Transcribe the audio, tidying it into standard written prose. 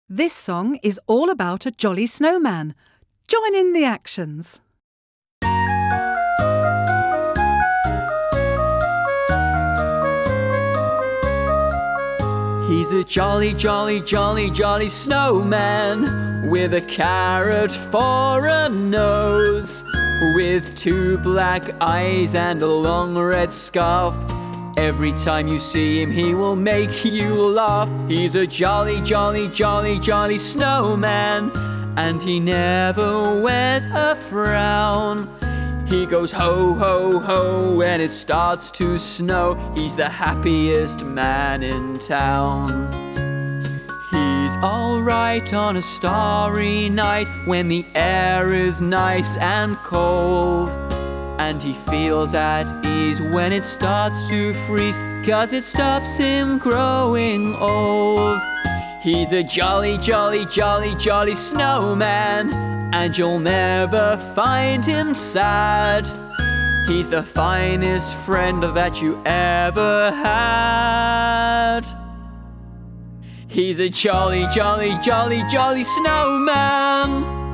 This song is all about a jolly snowman. Join in the actions. He's a jolly, jolly, jolly, jolly snowman with a carrot for a nose, with two black eyes and a long red scarf. Every time you see him, he will make you laugh. He's a jolly, jolly, jolly, jolly snowman, and he never wears a frown. He goes ho, ho, ho when it starts to snow. He's the happiest man in town. He's alright on a starry night when the air is nice and cold, and he feels at ease when it starts to freeze, 'cause it stops him growing old. He's a jolly, jolly, jolly, jolly snowman, and you'll never find him sad. He's the finest friend that you ever had. He's a jolly, jolly, jolly, jolly snowman.